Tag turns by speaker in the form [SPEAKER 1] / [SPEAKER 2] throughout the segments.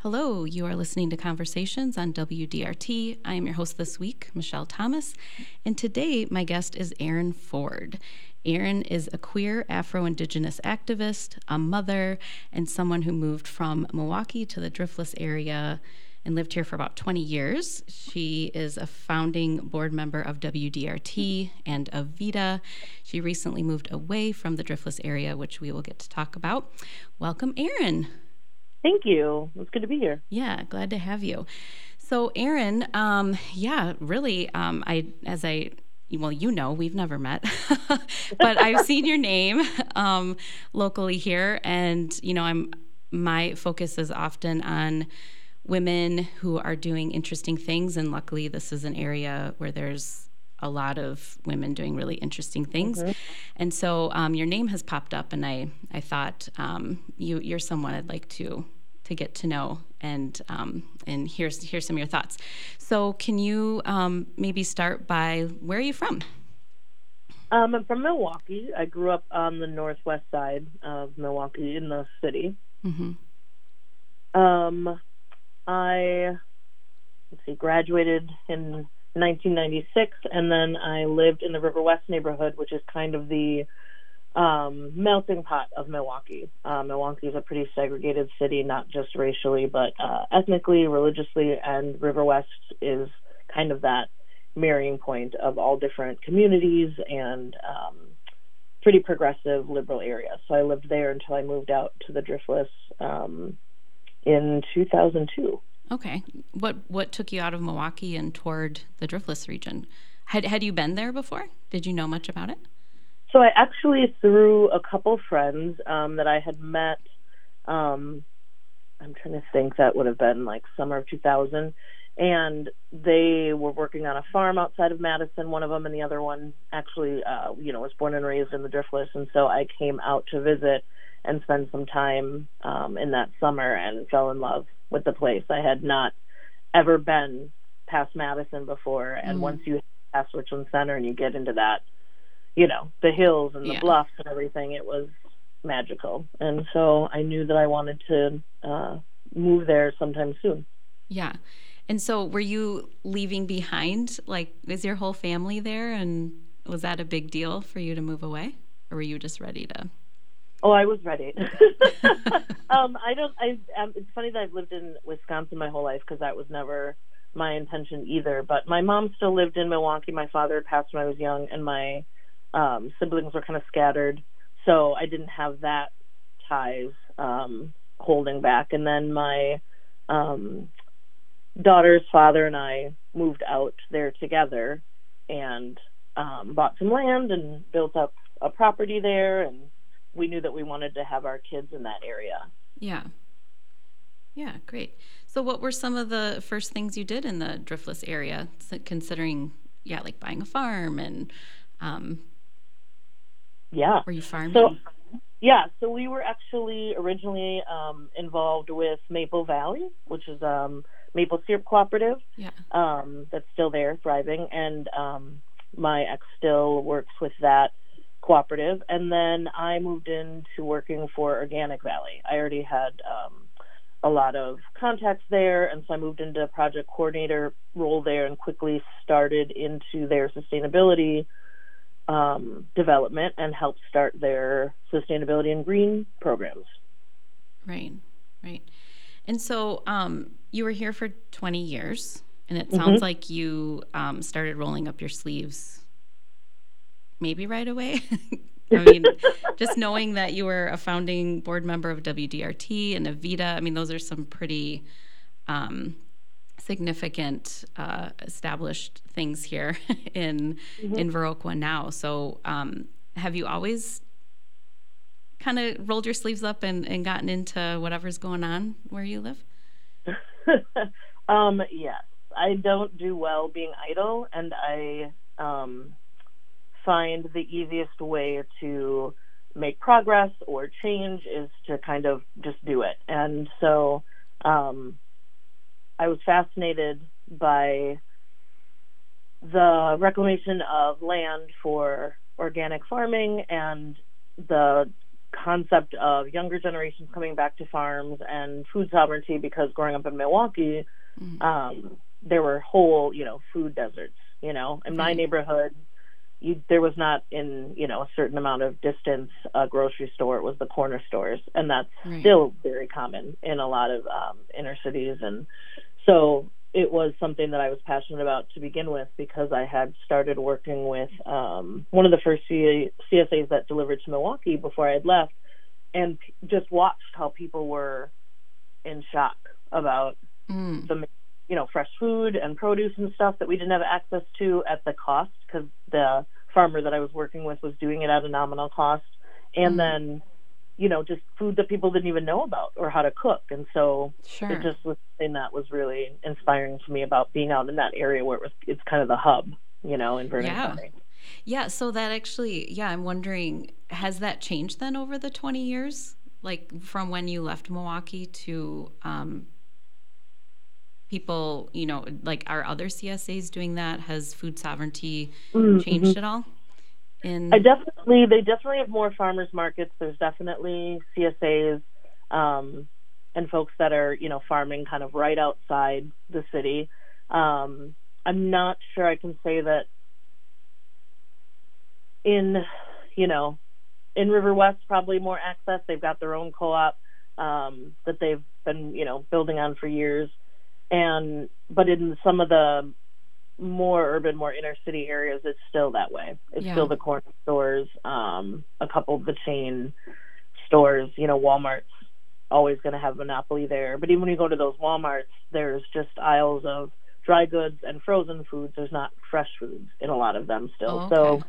[SPEAKER 1] Hello, you are listening to Conversations on WDRT. I am your host this week, Michelle Thomas, and today my guest is Erin Ford. Erin is a queer Afro-Indigenous activist, a mother, and someone who moved from Milwaukee to the Driftless area and lived here for about 20 years. She is a founding board member of WDRT and of VITA. She recently moved away from the Driftless area, which we will get to talk about. Welcome, Erin.
[SPEAKER 2] Thank you. It's good to be here.
[SPEAKER 1] Yeah, glad to have you. So, Erin, really, we've never met, but I've seen your name locally here, and my focus is often on women who are doing interesting things, and luckily, this is an area where there's a lot of women doing really interesting things. Mm-hmm. And so your name has popped up, and I thought you're someone I'd like to get to know and here's some of your thoughts. So can you maybe start by, where are you from?
[SPEAKER 2] I'm from Milwaukee. I grew up on the northwest side of Milwaukee in the city. Mm-hmm. I graduated in 1996, and then I lived in the River West neighborhood, which is kind of the melting pot of Milwaukee. Milwaukee is a pretty segregated city, not just racially, but ethnically, religiously, and River West is kind of that marrying point of all different communities and pretty progressive liberal area. So I lived there until I moved out to the Driftless in 2002.
[SPEAKER 1] Okay. What took you out of Milwaukee and toward the Driftless region? Had you been there before? Did you know much about it?
[SPEAKER 2] So I actually, through a couple friends that I had met, I'm trying to think, that would have been like summer of 2000, and they were working on a farm outside of Madison, one of them, and the other one actually, was born and raised in the Driftless, and so I came out to visit and spend some time in that summer and fell in love with the place. I had not ever been past Madison before, and once you pass Richland Center and you get into that, the hills and the bluffs and everything, it was magical. And so I knew that I wanted to move there sometime soon.
[SPEAKER 1] Yeah. And so were you leaving behind, is your whole family there? And was that a big deal for you to move away? Or were you just ready to?
[SPEAKER 2] Oh, I was ready. It's funny that I've lived in Wisconsin my whole life, because that was never my intention either. But my mom still lived in Milwaukee. My father passed when I was young, and my siblings were kind of scattered, so I didn't have that ties holding back. And then my daughter's father and I moved out there together and bought some land and built up a property there, and we knew that we wanted to have our kids in that area.
[SPEAKER 1] Yeah, great. So what were some of the first things you did in the Driftless area, considering buying a farm and were you farming?
[SPEAKER 2] So we were actually originally involved with Maple Valley, which is maple syrup cooperative. That's still there, thriving, and my ex still works with that cooperative. And then I moved into working for Organic Valley. I already had a lot of contacts there, and so I moved into a project coordinator role there and quickly started into their sustainability development and helped start their sustainability and green programs.
[SPEAKER 1] Right. And so you were here for 20 years, and it sounds like you started rolling up your sleeves maybe right away. I mean, just knowing that you were a founding board member of WDRT and of VITA, I mean, those are some pretty significant established things here in Viroqua now. So have you always kind of rolled your sleeves up and gotten into whatever's going on where you live?
[SPEAKER 2] Yes. I don't do well being idle, and I find the easiest way to make progress or change is to kind of just do it. And so I was fascinated by the reclamation of land for organic farming and the concept of younger generations coming back to farms and food sovereignty, because growing up in Milwaukee, there were whole, food deserts, in my neighborhood. There was not in, a certain amount of distance a grocery store. It was the corner stores. And that's still very common in a lot of inner cities. And so it was something that I was passionate about to begin with, because I had started working with one of the first CSAs that delivered to Milwaukee before I had left, and just watched how people were in shock about the fresh food and produce and stuff that we didn't have access to at the cost, because the farmer that I was working with was doing it at a nominal cost. And then, just food that people didn't even know about or how to cook. And so it just was something that was really inspiring to me about being out in that area where it's kind of the hub, in Vernon County.
[SPEAKER 1] Yeah. So that actually, I'm wondering, has that changed then over the 20 years? Like from when you left Milwaukee to, people, like are other CSAs doing that? Has food sovereignty changed at all? They definitely have more farmers markets. There's definitely CSAs and folks that are, farming kind of right outside the city. I'm not sure I can say that in River West, probably more access. They've got their own co-op that they've been, building on for years. But in some of the more urban, more inner city areas, it's still that way. It's still the corner stores, a couple of the chain stores. Walmart's always going to have a monopoly there. But even when you go to those Walmarts, there's just aisles of dry goods and frozen foods. There's not fresh foods in a lot of them still. So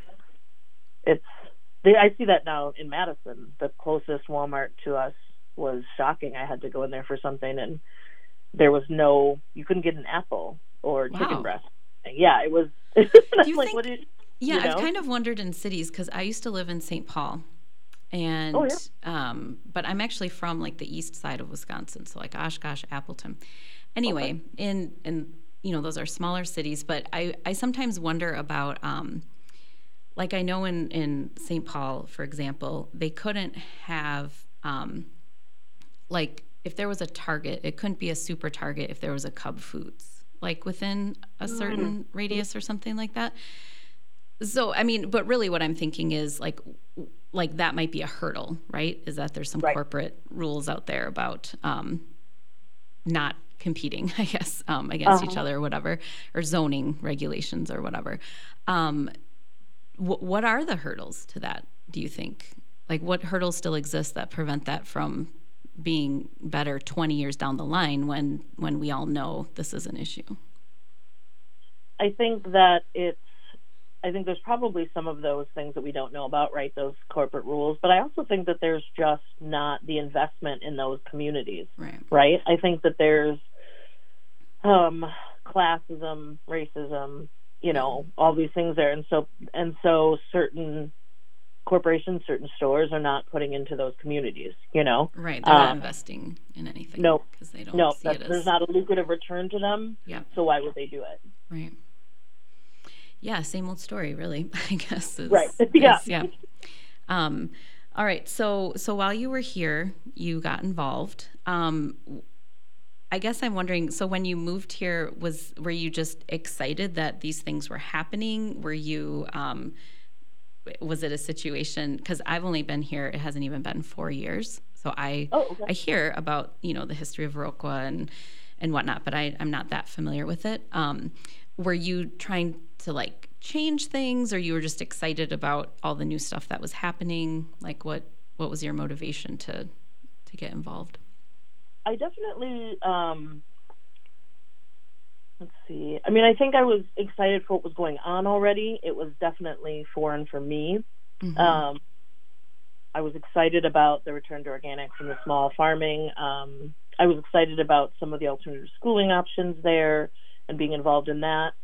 [SPEAKER 1] I see that now in Madison. The closest Walmart to us was shocking. I had to go in there for something, and there was you couldn't get an apple or chicken breast. Yeah, it was. I've kind of wondered in cities, because I used to live in St. Paul, and but I'm actually from like the east side of Wisconsin, so like Oshkosh, Appleton. Anyway, in those are smaller cities, but I sometimes wonder about like I know in St. Paul, for example, they couldn't have like if there was a Target, it couldn't be a super Target if there was a Cub Foods, like within a certain radius or something like that. So, I mean, but really what I'm thinking is like that might be a hurdle, right? Is that there's some corporate rules out there about not competing, I guess, against each other or whatever, or zoning regulations or whatever. What are the hurdles to that, do you think? Like what hurdles still exist that prevent that from being better 20 years down the line when we all know this is an issue?
[SPEAKER 2] I think there's probably some of those things that we don't know about, right? Those corporate rules. But I also think that there's just not the investment in those communities, right? I think that there's classism, racism, all these things there. And so certain corporations, certain stores are not putting into those communities, Right,
[SPEAKER 1] they're not investing in anything.
[SPEAKER 2] No,
[SPEAKER 1] because they don't see it as...
[SPEAKER 2] there's not a lucrative return to them, so why would they do it?
[SPEAKER 1] Right. Yeah, same old story, really, I guess.
[SPEAKER 2] Yeah.
[SPEAKER 1] All right, so while you were here, you got involved. I guess I'm wondering, so when you moved here, were you just excited that these things were happening? Were you... was it a situation, because I've only been here, it hasn't even been 4 years, so I hear about the history of Viroqua and whatnot, but I'm not that familiar with it. Were you trying to like change things, or you were just excited about all the new stuff that was happening? Like what was your motivation to get involved?
[SPEAKER 2] I definitely let's see. I mean, I think I was excited for what was going on already. It was definitely foreign for me. Mm-hmm. I was excited about the return to organics and the small farming. I was excited about some of the alternative schooling options there and being involved in that.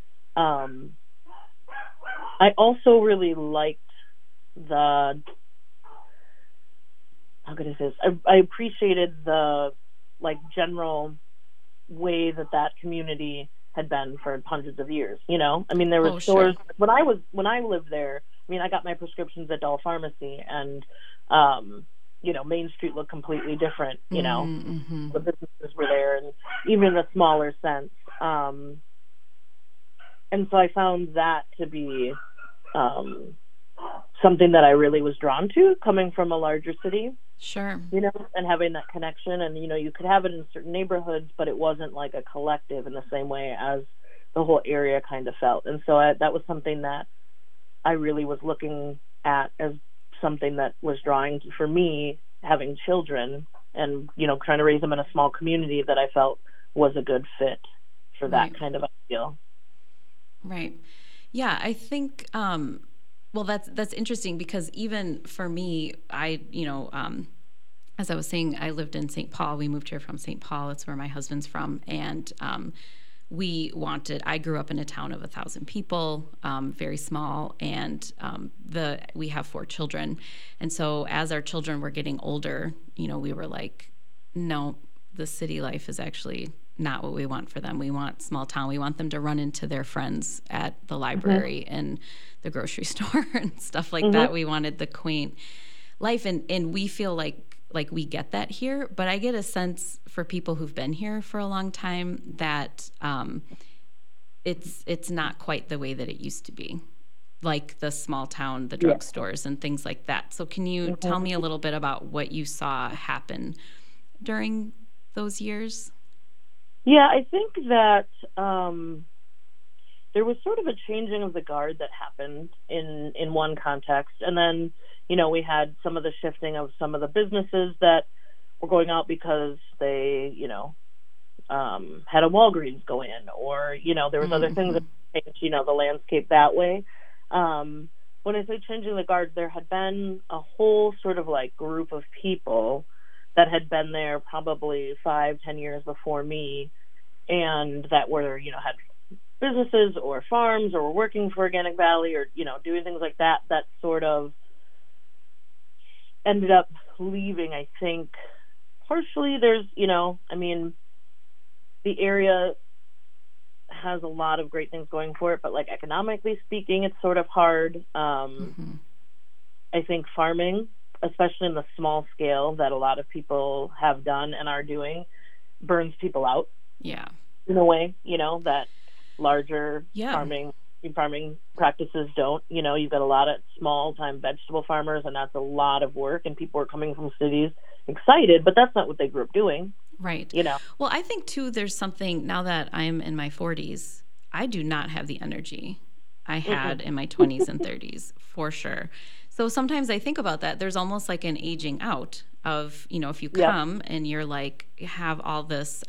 [SPEAKER 2] I also really liked the, how could I say this? I appreciated the general way that community had been for hundreds of years. I mean, there were stores when I lived there. I mean, I got my prescriptions at Doll Pharmacy, and Main Street looked completely different,
[SPEAKER 1] Mm-hmm.
[SPEAKER 2] the businesses were there, and even in a smaller sense. And so I found that to be something that I really was drawn to, coming from a larger city.
[SPEAKER 1] Sure.
[SPEAKER 2] And having that connection. And, you could have it in certain neighborhoods, but it wasn't like a collective in the same way as the whole area kind of felt. And so that was something that I really was looking at as something that was drawing for me, having children and, trying to raise them in a small community that I felt was a good fit for that kind of ideal.
[SPEAKER 1] Right. Yeah, I think, well, that's interesting because even for me, as I was saying, I lived in St. Paul. We moved here from St. Paul. That's where my husband's from. And I grew up in a town of 1,000 people, very small, and we have 4 children. And so as our children were getting older, we were like, no, the city life is actually not what we want for them. We want small town. We want them to run into their friends at the library and the grocery store and stuff like that. We wanted the quaint life, and we feel like we get that here. But I get a sense for people who've been here for a long time that it's not quite the way that it used to be, like the small town, the drugstores and things like that. So can you tell me a little bit about what you saw happen during those years?
[SPEAKER 2] Yeah, I think that there was sort of a changing of the guard that happened in one context. And then, we had some of the shifting of some of the businesses that were going out because they, had a Walgreens go in, or, there was other things that changed, the landscape that way. When I say changing the guard, there had been a whole sort of like group of people that had been there probably 5-10 years before me, and that were, had businesses or farms or were working for Organic Valley or, doing things like that, that sort of ended up leaving. I think partially there's, the area has a lot of great things going for it, but like economically speaking, it's sort of hard. I think farming, especially in the small scale that a lot of people have done and are doing, burns people out.
[SPEAKER 1] Yeah.
[SPEAKER 2] In a way, that larger farming practices don't. You've got a lot of small-time vegetable farmers, and that's a lot of work, and people are coming from cities excited, but that's not what they grew up doing.
[SPEAKER 1] Right. Well, I think, too, there's something, now that I'm in my 40s, I do not have the energy I had in my 20s and 30s, for sure. So sometimes I think about that. There's almost like an aging out of, if you come and you're like, have all this,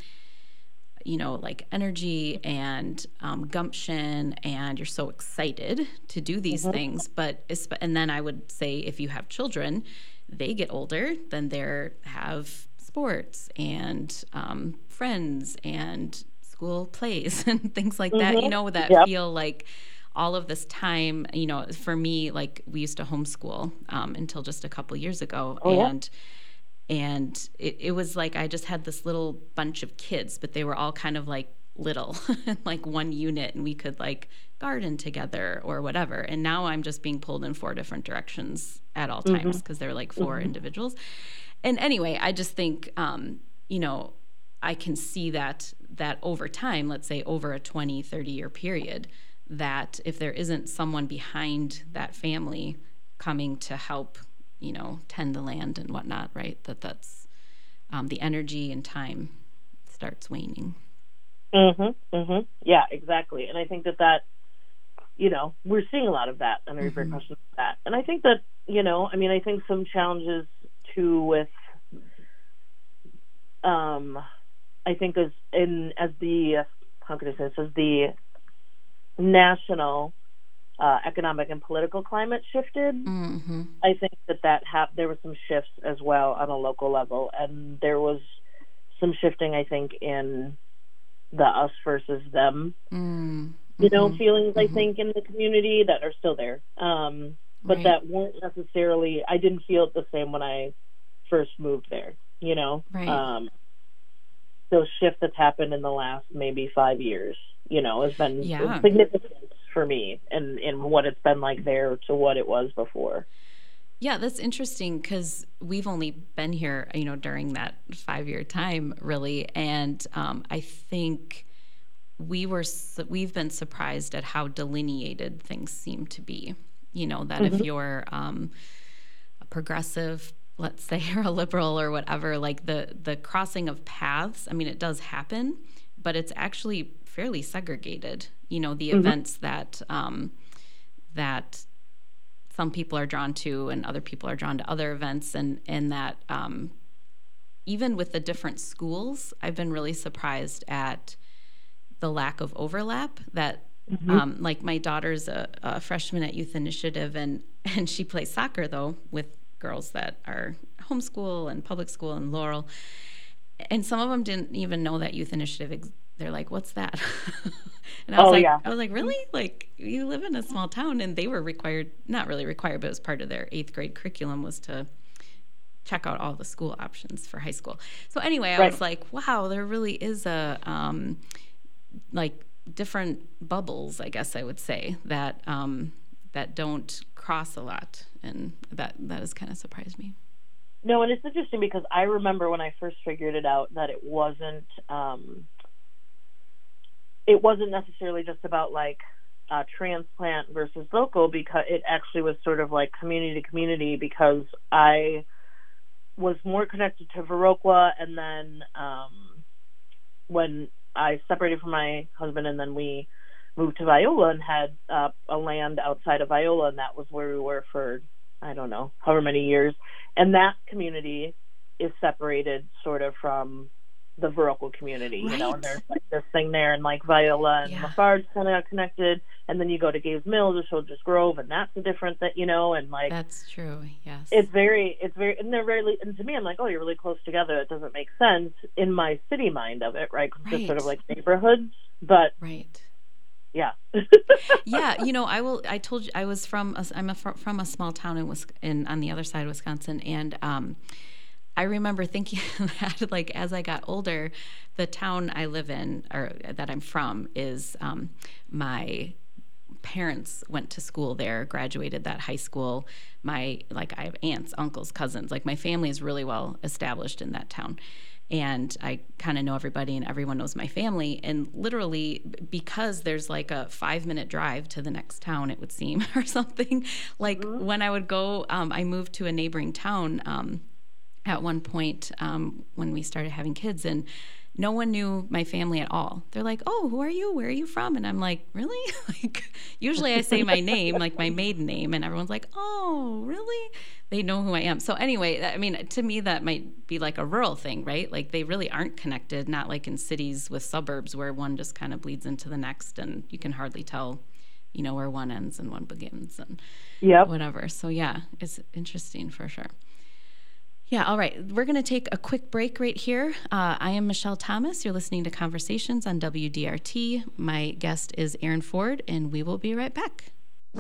[SPEAKER 1] like energy and gumption, and you're so excited to do these things. And then I would say if you have children, they get older, then they have sports and friends and school plays and things like that, that feel like all of this time, for me, like we used to homeschool until just a couple years ago. And it was like I just had this little bunch of kids, but they were all kind of like little, like one unit, and we could like garden together or whatever. And now I'm just being pulled in 4 different directions at all times because they're like 4 individuals. And anyway, I just think, I can see that over time, let's say over a 20, 30-year period, that if there isn't someone behind that family coming to help, tend the land and whatnot, right, that's the energy and time starts waning.
[SPEAKER 2] Yeah, exactly. And I think that we're seeing a lot of that and repercussions of that. And I think that, I think some challenges too with, I think as the national economic and political climate shifted, I think that there was some shifts as well on a local level, and there was some shifting, I think, in the us versus them, feelings, I think, in the community that are still there, but that weren't necessarily, I didn't feel it the same when I first moved there, those shifts that's happened in the last maybe 5 years, has been significant for me and what it's been like there to what it was before.
[SPEAKER 1] Yeah, that's interesting because we've only been here, during that 5-year time, really, and I think we've been surprised at how delineated things seem to be. That if you're a progressive, let's say, or a liberal or whatever, like the crossing of paths. I mean, it does happen, but it's actually fairly segregated. The events that that some people are drawn to and other people are drawn to other events, and that even with the different schools, I've been really surprised at the lack of overlap that like my daughter's a freshman at Youth Initiative, and she plays soccer though with girls that are homeschool and public school and Laurel, and some of them didn't even know that Youth Initiative they're like, what's that? And I was like, really? Like, you live in a small town, and they were required, not really required, but it was part of their 8th grade curriculum was to check out all the school options for high school. So anyway, I was like, wow, there really is a, like different bubbles, I guess I would say, that, that don't cross a lot. And that has kind of surprised me.
[SPEAKER 2] No, and it's interesting because I remember when I first figured it out that it wasn't necessarily just about like transplant versus local, because it actually was sort of like community to community, because I was more connected to Viroqua, and then when I separated from my husband and then we moved to Viola and had a land outside of Viola, and that was where we were for, I don't know, however many years. And that community is separated sort of from the Viroqua community,
[SPEAKER 1] right.
[SPEAKER 2] And there's like this thing there, and like Viola and Lafarge kind of connected, and then you go to Gays Mills or Soldiers Grove, and that's a different that, and like
[SPEAKER 1] that's true. Yes,
[SPEAKER 2] it's very, and they're very, and to me, I'm like, oh, you're really close together. It doesn't make sense in my city mind of it, right? 'Cause it's just sort of like neighborhoods, but
[SPEAKER 1] right.
[SPEAKER 2] Yeah.
[SPEAKER 1] Yeah, I told you I'm from a small town on the other side of Wisconsin, and I remember thinking that, like, as I got older, the town I live in, or that I'm from, is my parents went to school there, graduated that high school. I have aunts, uncles, cousins. Like, my family is really well established in that town. And I kind of know everybody, and everyone knows my family. And literally, because there's like a 5-minute drive to the next town, it would seem, or something. Like, when I would go, I moved to a neighboring town at one point when we started having kids, and no one knew my family at all. They're like, oh, who are you? Where are you from? And I'm like, really? Like, usually I say my name, like my maiden name, and everyone's like, oh, really? They know who I am. So anyway, I mean, to me, that might be like a rural thing, right? Like, they really aren't connected, not like in cities with suburbs where one just kind of bleeds into the next, and you can hardly tell, where one ends and one begins, and whatever. So yeah, it's interesting for sure. Yeah, all right. We're going to take a quick break right here. I am Michelle Thomas. You're listening to Conversations on WDRT. My guest is Erin Ford, and we will be right back.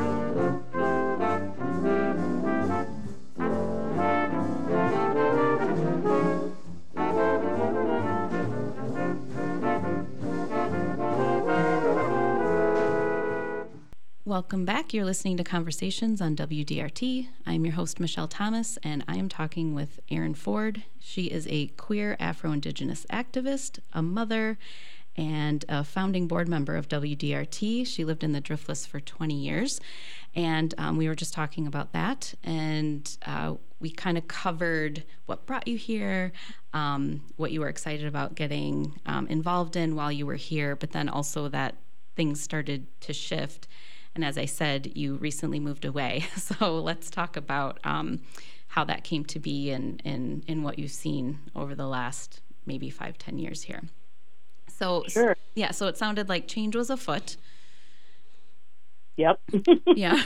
[SPEAKER 1] Welcome back. You're listening to Conversations on WDRT. I'm your host, Michelle Thomas, and I am talking with Erin Ford. She is a queer Afro-Indigenous activist, a mother, and a founding board member of WDRT. She lived in the Driftless for 20 years, and we were just talking about that, and we kind of covered what brought you here, what you were excited about getting involved in while you were here, but then also that things started to shift. And as I said, you recently moved away. So let's talk about how that came to be and what you've seen over the last maybe 5-10 years here. So,
[SPEAKER 2] sure.
[SPEAKER 1] Yeah, so it sounded like change was afoot.
[SPEAKER 2] Yep.
[SPEAKER 1] Yeah.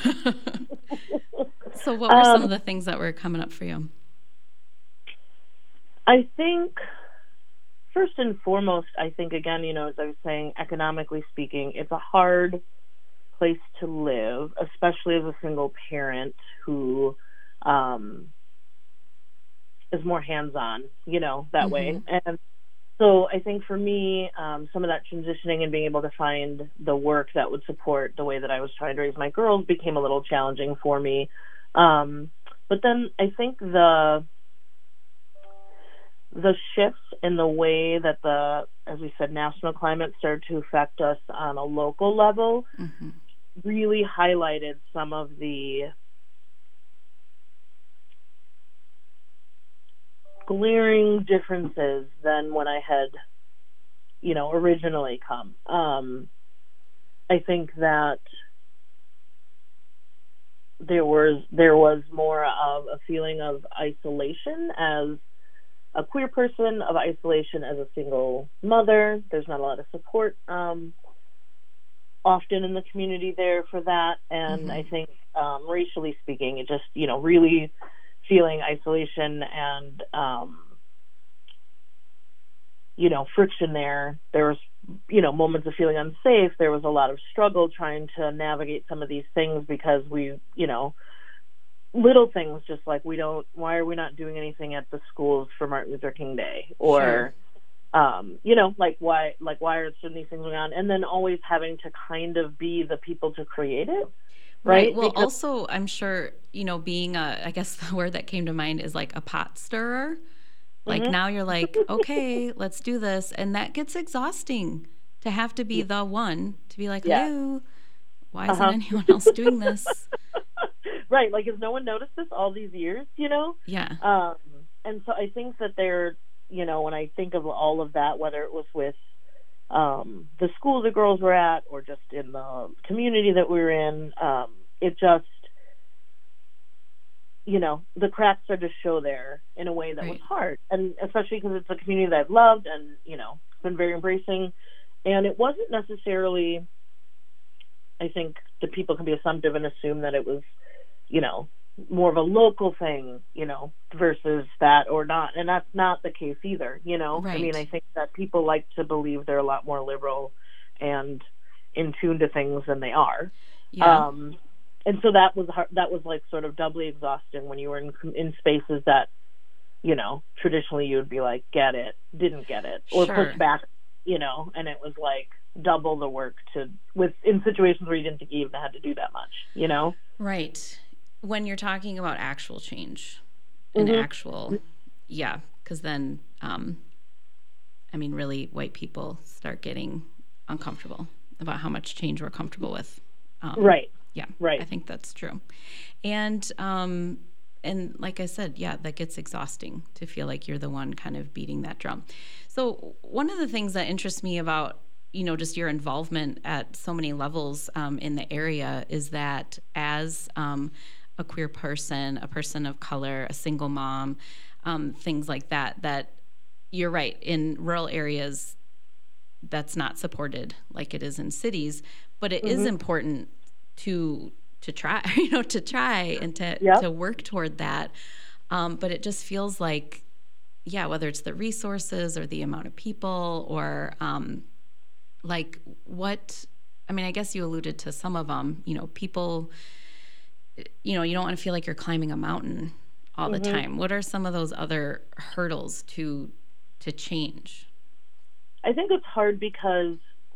[SPEAKER 1] So what were some of the things that were coming up for you?
[SPEAKER 2] I think, first and foremost, again, as I was saying, economically speaking, it's a hard place to live, especially as a single parent who is more hands-on, that way. And so I think for me, some of that transitioning and being able to find the work that would support the way that I was trying to raise my girls became a little challenging for me. But then I think the shifts in the way that as we said, national climate started to affect us on a local level really highlighted some of the glaring differences than when I had, originally come. I think that there was more of a feeling of isolation as a queer person, of isolation as a single mother. There's not a lot of support often in the community there for that. And I think racially speaking, it just, really feeling isolation and, friction there. There was, moments of feeling unsafe. There was a lot of struggle trying to navigate some of these things because we, little things just like why are we not doing anything at the schools for Martin Luther King Day? Or, why are certain these things going on? And then always having to kind of be the people to create it. Right.
[SPEAKER 1] Well, because also, I'm sure, being I guess the word that came to mind is like a pot stirrer. Like now you're like, okay, let's do this. And that gets exhausting to have to be the one to be like, hello, why isn't anyone else doing this?
[SPEAKER 2] Right. Like, has no one noticed this all these years,
[SPEAKER 1] Yeah.
[SPEAKER 2] And so I think that when I think of all of that, whether it was with the school the girls were at or just in the community that we were in, it just, the cracks started to show there in a way that was hard. And especially because it's a community that I've loved and, been very embracing. And it wasn't necessarily, I think that people can be assumptive and assume that it was, more of a local thing, versus that or not. And that's not the case either,
[SPEAKER 1] Right.
[SPEAKER 2] I mean, I think that people like to believe they're a lot more liberal and in tune to things than they are.
[SPEAKER 1] Yeah.
[SPEAKER 2] And so that was hard, that was like sort of doubly exhausting when you were in spaces that, traditionally you would be like, get it, didn't get it, or push back, and it was like double the work in situations where you didn't think you even had to do that much,
[SPEAKER 1] Right. When you're talking about actual change and actual, because then, really white people start getting uncomfortable about how much change we're comfortable with.
[SPEAKER 2] Right.
[SPEAKER 1] Yeah.
[SPEAKER 2] Right.
[SPEAKER 1] I think that's true. And like I said, that gets exhausting to feel like you're the one kind of beating that drum. So one of the things that interests me about, just your involvement at so many levels in the area is that as a queer person, a person of color, a single mom, things like that you're right, in rural areas, that's not supported like it is in cities, but it is important to try, to try and to work toward that. But it just feels like, whether it's the resources or the amount of people or I guess you alluded to some of them, people, you don't want to feel like you're climbing a mountain all the time. What are some of those other hurdles to change?
[SPEAKER 2] I think it's hard because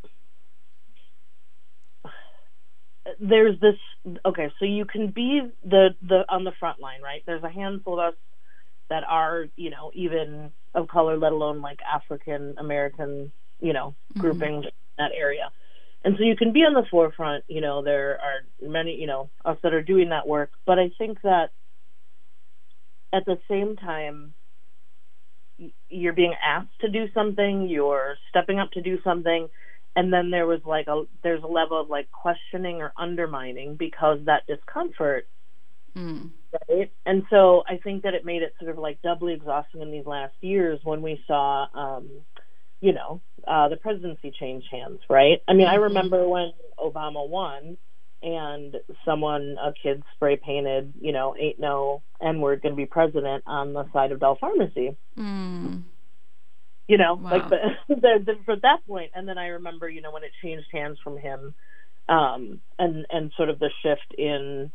[SPEAKER 2] there's this, so you can be the on the front line, right? There's a handful of us that are, even of color, let alone like African American, groupings in that area. And so you can be on the forefront, there are many, us that are doing that work. But I think that at the same time, you're being asked to do something, you're stepping up to do something, and then there's a level of like questioning or undermining because that discomfort, right? And so I think that it made it sort of like doubly exhausting in these last years when we saw, the presidency change hands, right? I mean, I remember when Obama won and a kid spray painted, ain't no N-word going to be president on the side of Bell Pharmacy.
[SPEAKER 1] Wow.
[SPEAKER 2] Like for that point. And then I remember, when it changed hands from him, and sort of the shift in,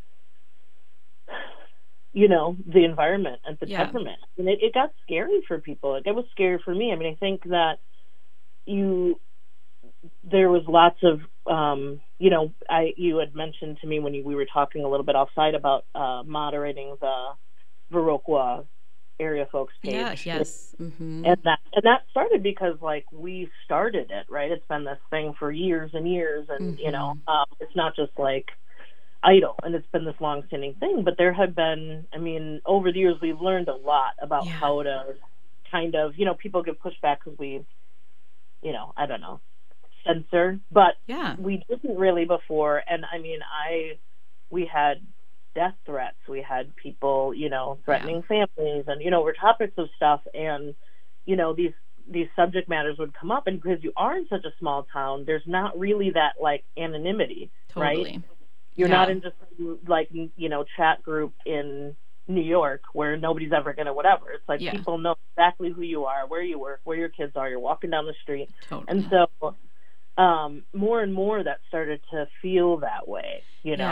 [SPEAKER 2] the environment and the temperament. And it got scary for people. Like, it was scary for me. I mean, I think that there was lots of You had mentioned to me when we were talking a little bit offside about moderating the Viroqua area folks page.
[SPEAKER 1] Yeah, yes. Mm-hmm.
[SPEAKER 2] And that started because like we started it, right? It's been this thing for years and years, and it's not just like idle, and it's been this long-standing thing. But there have been, over the years, we've learned a lot about how to kind of, people give pushback because we, I don't know, censor, but we didn't really before. And we had death threats, we had people, threatening families, and over topics of stuff, and these subject matters would come up, and because you are in such a small town, there's not really that like anonymity,
[SPEAKER 1] totally.
[SPEAKER 2] Right? You're not in just like chat group in New York where nobody's ever gonna whatever. It's like people know exactly who you are, where you work, where your kids are. You're walking down the street, and so more and more that started to feel that way, and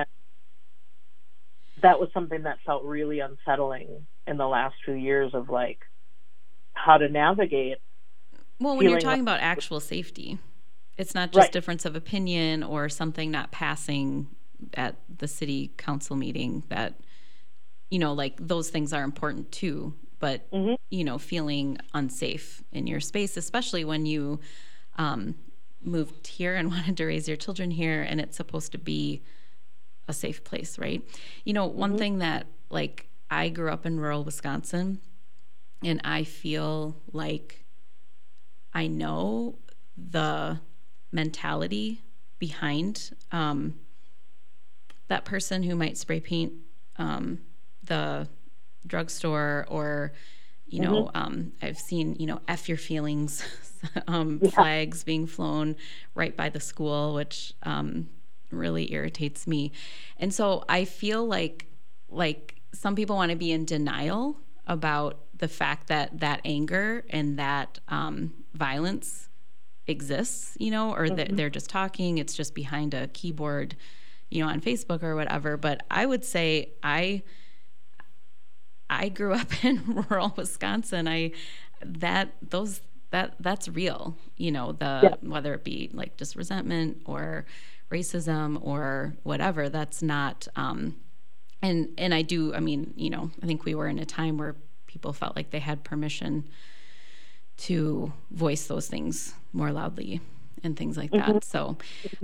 [SPEAKER 2] that was something that felt really unsettling in the last few years of like how to navigate.
[SPEAKER 1] Well, when you're talking about actual safety, it's not just difference of opinion or something not passing at the city council meeting that, like those things are important too, but, feeling unsafe in your space, especially when you moved here and wanted to raise your children here, and it's supposed to be a safe place, right? One thing that, like, I grew up in rural Wisconsin, and I feel like I know the mentality behind that person who might spray paint the drugstore, or I've seen F your feelings flags being flown right by the school, which really irritates me. And so I feel like some people want to be in denial about the fact that anger and that violence exists, or that they're just talking, it's just behind a keyboard, on Facebook or whatever. But I would say I grew up in rural Wisconsin. That's real, whether it be like just resentment or racism or whatever. That's not and I think we were in a time where people felt like they had permission to voice those things more loudly and things like that. So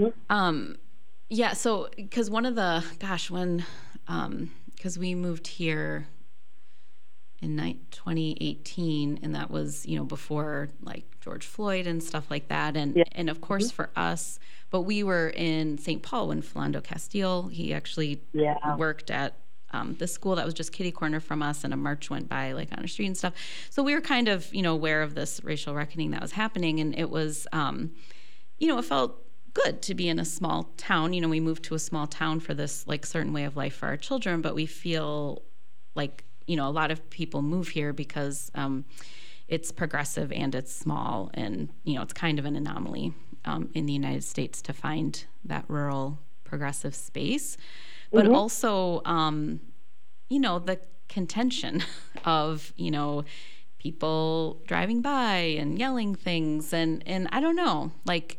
[SPEAKER 1] so because one of the because we moved here in 2018, and that was before like George Floyd and stuff like that, and of course for us, but we were in St. Paul when Philando Castile, he actually worked at the school that was just kitty corner from us, and a march went by like on our street and stuff. So we were kind of aware of this racial reckoning that was happening, and it was it felt good to be in a small town. We moved to a small town for this like certain way of life for our children, but we feel like a lot of people move here because it's progressive and it's small, and it's kind of an anomaly in the United States to find that rural progressive space, but also the contention of people driving by and yelling things, and I don't know, like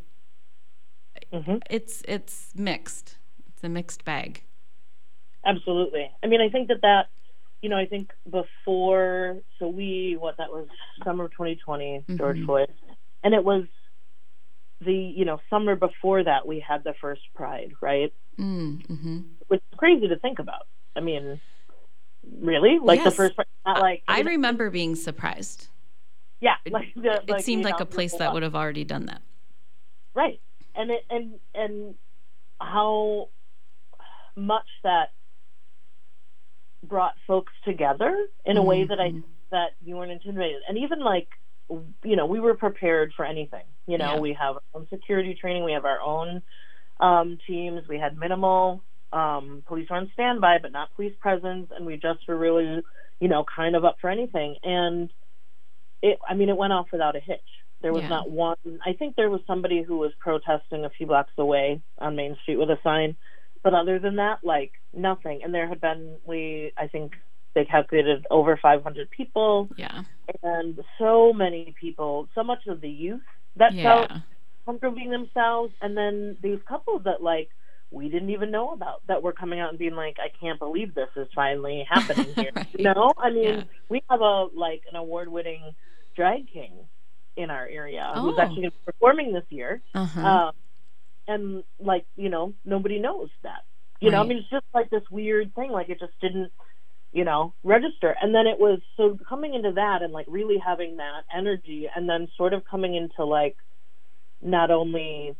[SPEAKER 1] it's mixed. It's a mixed bag.
[SPEAKER 2] Absolutely. I think that I think before, that was summer of 2020, George Floyd, and it was the, summer before that we had the first Pride, right? Which is crazy to think about. Really? Like the first Pride, not like...
[SPEAKER 1] I remember being surprised.
[SPEAKER 2] Yeah.
[SPEAKER 1] It seemed like a place that would have already done that.
[SPEAKER 2] Right. And how much that brought folks together in a way that you weren't intimidated. And even like, we were prepared for anything. We have our own security training. We have our own teams. We had minimal police on standby, but not police presence. And we just were really, kind of up for anything. And it went off without a hitch. There was not one. I think there was somebody who was protesting a few blocks away on Main Street with a sign. But other than that, like nothing. And there had been, I think they calculated over 500 people.
[SPEAKER 1] Yeah.
[SPEAKER 2] And so many people, so much of the youth that felt comfortable being themselves. And then these couples that like we didn't even know about that were coming out and being like, I can't believe this is finally happening here.
[SPEAKER 1] Right.
[SPEAKER 2] You know, I mean,
[SPEAKER 1] Yeah.
[SPEAKER 2] we have an award-winning drag king in our area who's
[SPEAKER 1] Oh.
[SPEAKER 2] actually going to be performing this year.
[SPEAKER 1] Uh-huh.
[SPEAKER 2] And like, you know, nobody knows that. You know, I
[SPEAKER 1] Right.
[SPEAKER 2] mean, it's just like this weird thing. Like, it just didn't, you know, register. And then it was so coming into that and like really having that energy, and then sort of coming into like not only,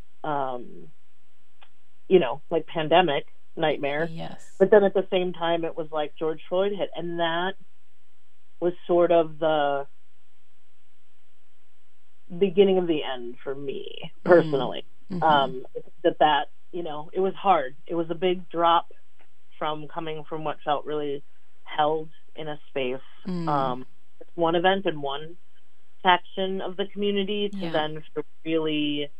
[SPEAKER 2] you know, like pandemic nightmare,
[SPEAKER 1] Yes.
[SPEAKER 2] but then at the same time it was like George Floyd hit, and that was sort of the beginning of the end for me personally.
[SPEAKER 1] Mm-hmm.
[SPEAKER 2] That you know, it was hard. It was a big drop from coming from what felt really held in a space, one event and one faction of the community, to
[SPEAKER 1] Yeah.
[SPEAKER 2] then to really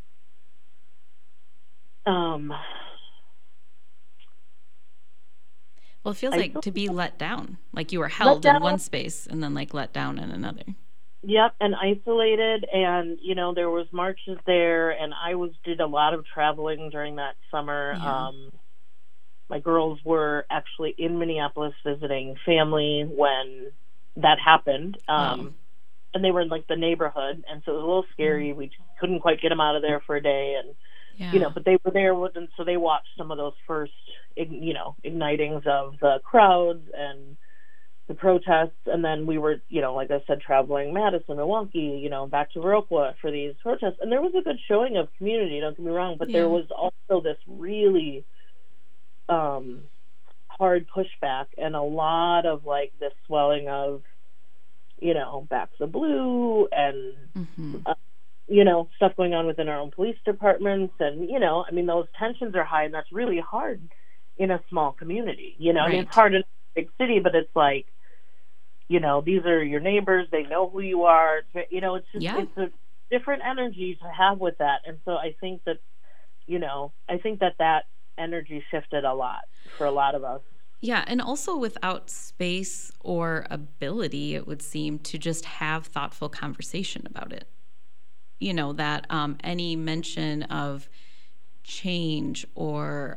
[SPEAKER 1] Well, it feels
[SPEAKER 2] I
[SPEAKER 1] like
[SPEAKER 2] feel
[SPEAKER 1] to be let down, like you were held in one space and then like let down in another.
[SPEAKER 2] Yep, and isolated, and you know, there was marches there, and I did a lot of traveling during that summer.
[SPEAKER 1] Yeah.
[SPEAKER 2] My girls were actually in Minneapolis visiting family when that happened, and they were in like the neighborhood, and so it was a little scary. We couldn't quite get them out of there for a day, and
[SPEAKER 1] Yeah.
[SPEAKER 2] you know, but they were there with them, so they watched some of those first, you know, ignitings of the crowds and the protests. And then we were, you know, like I said, traveling Madison, Milwaukee, you know, back to Viroqua for these protests. And there was a good showing of community, don't get me wrong, but there was also this really hard pushback and a lot of like this swelling of, you know, Backs of Blue and, you know, stuff going on within our own police departments. And, you know, I mean, those tensions are high, and that's really hard in a small community. You know, I mean, it's hard in a big city, but it's like, you know, these are your neighbors. They know who you are. You know, it's just, it's a different energy to have with that. And so I think that, you know, that energy shifted a lot for a lot of us.
[SPEAKER 1] Yeah, and also without space or ability, it would seem, to just have thoughtful conversation about it. You know, that any mention of change or,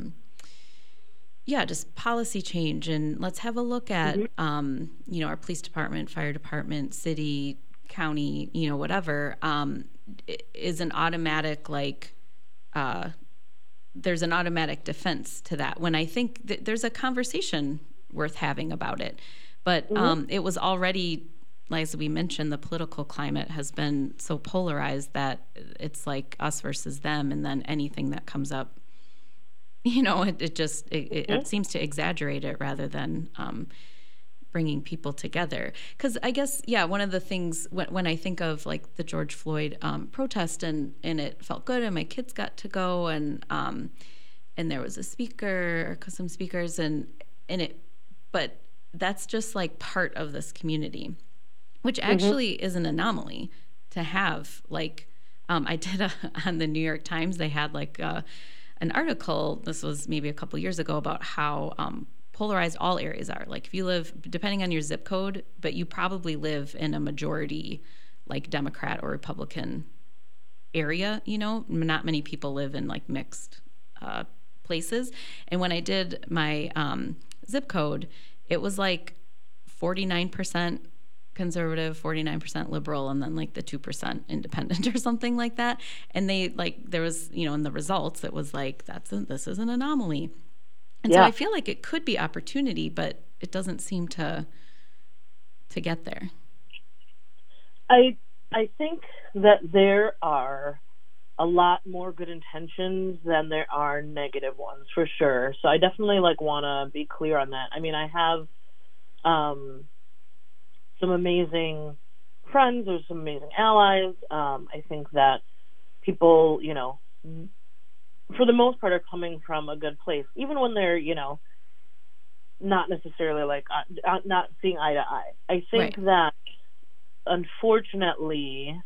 [SPEAKER 1] just policy change, and let's have a look at, you know, our police department, fire department, city, county, you know, whatever, is an automatic, like, there's an automatic defense to that, when I think that there's a conversation worth having about it. But it was already, like, as we mentioned, the political climate has been so polarized that it's like us versus them, and then anything that comes up, you know, it seems to exaggerate it rather than bringing people together. Because I guess, one of the things when I think of like the George Floyd protest, and it felt good, and my kids got to go, and there was a speaker, or some speakers, but that's just like part of this community, which actually is an anomaly to have. Like, I did on the New York Times, they had like an article, this was maybe a couple years ago, about how polarized all areas are. Like, if you live, depending on your zip code, but you probably live in a majority, like, Democrat or Republican area, you know, not many people live in like mixed places. And when I did my zip code, it was like 49% conservative, 49% liberal, and then like the 2% independent or something like that. And they, like, there was, you know, in the results, it was like, this is an anomaly. And so I feel like it could be opportunity, but it doesn't seem to get there.
[SPEAKER 2] I think that there are a lot more good intentions than there are negative ones, for sure. So I definitely like want to be clear on that. I mean, I have some amazing friends or some amazing allies. I think that people, you know, for the most part, are coming from a good place, even when they're, you know, not necessarily like not seeing eye to eye. I think that, unfortunately,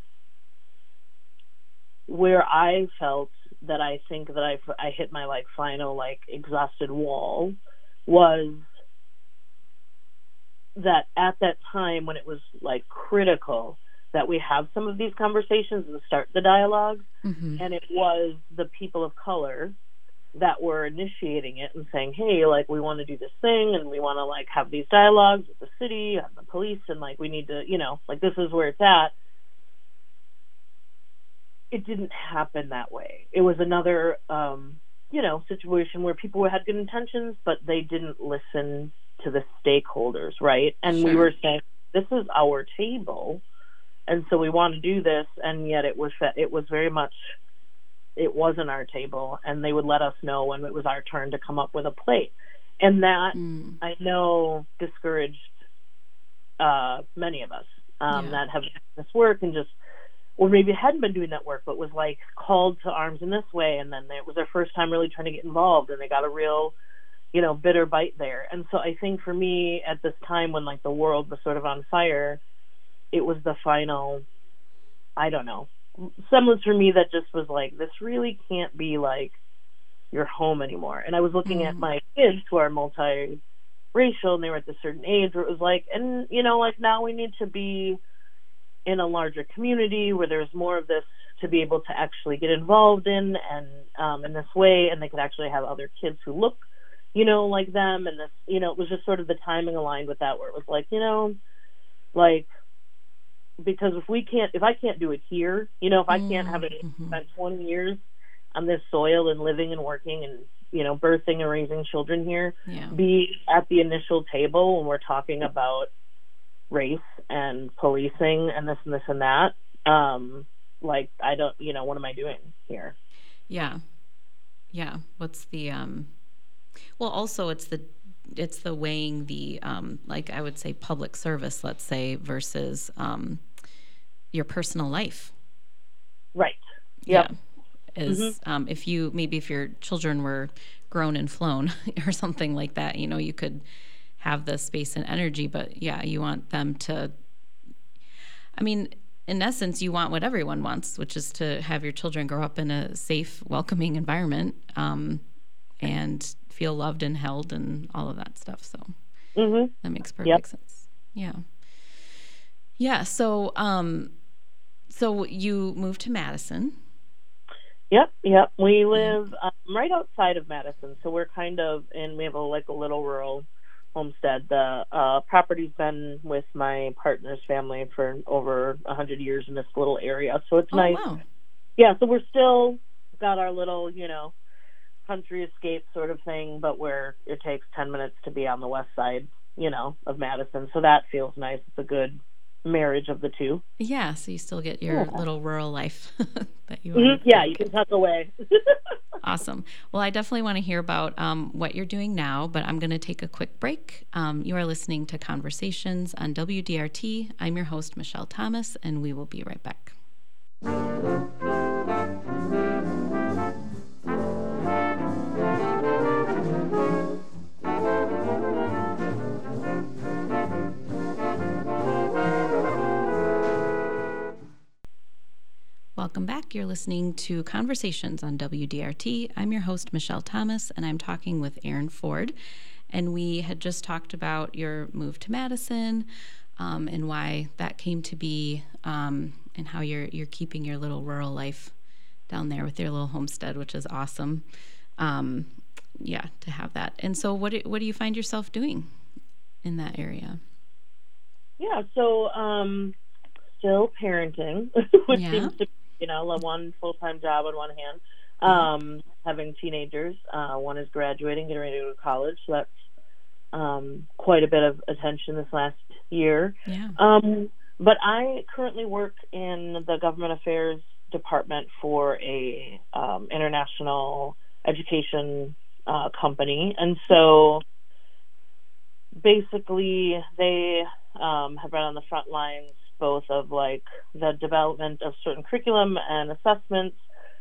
[SPEAKER 2] where I felt that I think that I hit my like final like exhausted wall was that at that time when it was like critical, that we have some of these conversations and start the dialogue.
[SPEAKER 1] Mm-hmm.
[SPEAKER 2] And it was the people of color that were initiating it and saying, hey, like, we want to do this thing and we want to, like, have these dialogues with the city and the police and, like, we need to, you know, like, this is where it's at. It didn't happen that way. It was another, you know, situation where people had good intentions, but they didn't listen to the stakeholders, right? And
[SPEAKER 1] Sure.
[SPEAKER 2] we were saying, this is our table, and so we want to do this, and yet it was very much, it wasn't our table, and they would let us know when it was our turn to come up with a plate. And that, I know, discouraged many of us that have done this work and just, or maybe hadn't been doing that work, but was, like, called to arms in this way, and then it was their first time really trying to get involved, and they got a real, you know, bitter bite there. And so I think for me, at this time when, like, the world was sort of on fire, it was the final, I don't know, semblance for me that just was like, this really can't be, like, your home anymore. And I was looking at my kids who are multiracial, and they were at this certain age where it was like, and, you know, like, now we need to be in a larger community where there's more of this to be able to actually get involved in, and in this way, and they could actually have other kids who look, you know, like them. And this, you know, it was just sort of the timing aligned with that, where it was like, you know, like, because if I can't do it here, you know, if I can't have it spent 20 years on this soil and living and working and, you know, birthing and raising children here, be at the initial table when we're talking about race and policing and this and this and that, like, I don't, you know, what am I doing here?
[SPEAKER 1] Yeah. What's the, well, also it's the weighing the, like, I would say public service, let's say, versus, your personal life.
[SPEAKER 2] Right. Yep.
[SPEAKER 1] Yeah. Is, if your children were grown and flown or something like that, you know, you could have the space and energy, but yeah, you want them to, I mean, in essence, you want what everyone wants, which is to have your children grow up in a safe, welcoming environment, and feel loved and held and all of that stuff. So that makes perfect sense. Yeah. Yeah. So, so you moved to Madison.
[SPEAKER 2] Yep. We live right outside of Madison, so we're kind of we have a little rural homestead. The property's been with my partner's family for over 100 years in this little area, so it's nice. Wow. Yeah, so we're still got our little, you know, country escape sort of thing, but where it takes 10 minutes to be on the west side, you know, of Madison. So that feels nice. It's a good marriage of the two.
[SPEAKER 1] Yeah, so you still get your little rural life that you
[SPEAKER 2] yeah, you can tuck away.
[SPEAKER 1] Awesome. Well, I definitely want to hear about what you're doing now, but I'm going to take a quick break. You are listening to Conversations on WDRT. I'm your host, Michelle Thomas, and we will be right back. Welcome back. You're listening to Conversations on WDRT. I'm your host, Michelle Thomas, and I'm talking with Erin Ford. And we had just talked about your move to Madison, and why that came to be, and how you're keeping your little rural life down there with your little homestead, which is awesome. Yeah, to have that. And so, what do you find yourself doing in that area?
[SPEAKER 2] Yeah, so still parenting, which seems to, you know, one full-time job on one hand, having teenagers. One is graduating, getting ready to go to college, so that's quite a bit of attention this last year. Yeah. But I currently work in the government affairs department for a international education company, and so basically they have been on the front lines both of like the development of certain curriculum and assessments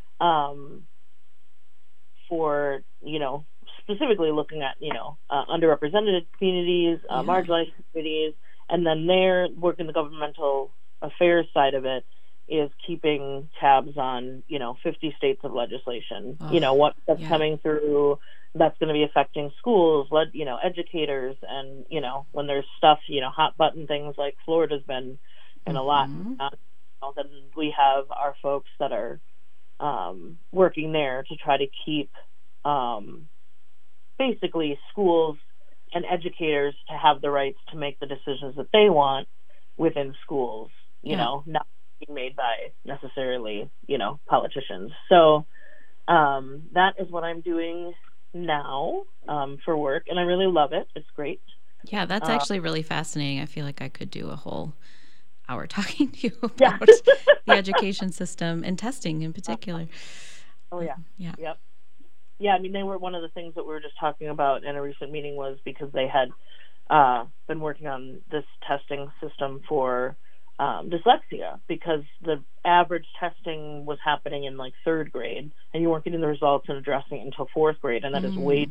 [SPEAKER 2] for, you know, specifically looking at, you know, underrepresented communities, marginalized communities, and then their work in the governmental affairs side of it is keeping tabs on, you know, 50 states of legislation, you know, what that's coming through that's going to be affecting schools, you know, educators, and, you know, when there's stuff, you know, hot button things like Florida's been and a lot.
[SPEAKER 1] Mm-hmm.
[SPEAKER 2] Then we have our folks that are working there to try to keep basically schools and educators to have the rights to make the decisions that they want within schools, not being made by necessarily, politicians. So that is what I'm doing now for work, and I really love it. It's great.
[SPEAKER 1] Yeah, that's actually really fascinating. I feel like I could do a whole hour talking to you about the education system and testing in particular.
[SPEAKER 2] Oh, yeah.
[SPEAKER 1] Yeah.
[SPEAKER 2] Yep. Yeah, I mean, they were one of the things that we were just talking about in a recent meeting was because they had been working on this testing system for dyslexia, because the average testing was happening in like third grade, and you weren't getting the results and addressing it until fourth grade, and that is way,